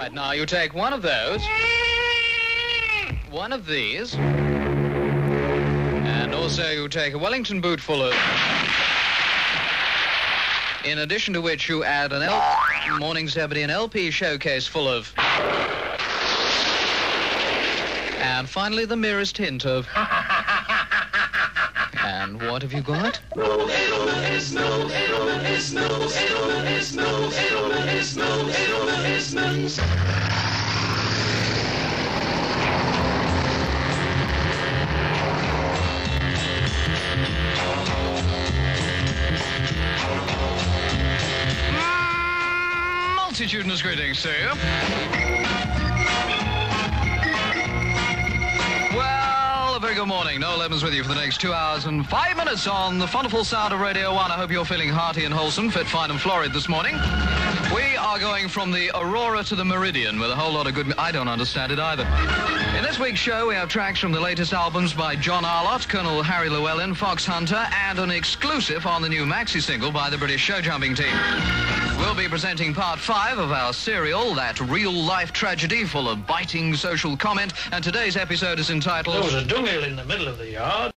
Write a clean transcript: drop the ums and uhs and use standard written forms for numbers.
Right, now you take one of those, one of these, and also you take a Wellington boot full of... In addition to which you add an Morning Zebedee, an LP showcase full of... And finally the merest hint of... And what have you got? Multitudinous greetings to you. Well, a very good morning. Noel Evans with you for the next 2 hours and 5 minutes on the wonderful sound of Radio 1. I hope you're feeling hearty and wholesome, fit, fine and florid this morning. We are going from the Aurora to the Meridian with a whole lot of good... I don't understand it either. In this week's show, we have tracks from the latest albums by John Arlott, Colonel Harry Llewellyn, Fox Hunter, and an exclusive on the new maxi single by the British show jumping team. We'll be presenting part 5 of our serial, that real-life tragedy full of biting social comment, and today's episode is entitled... There was a dunghill in the middle of the yard.